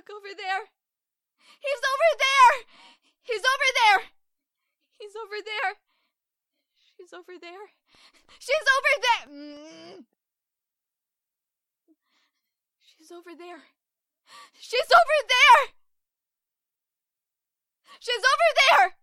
Look over there. He's over there. He's over there. He's over there. She's over there. She's over there. She's over there. She's over there. She's over there.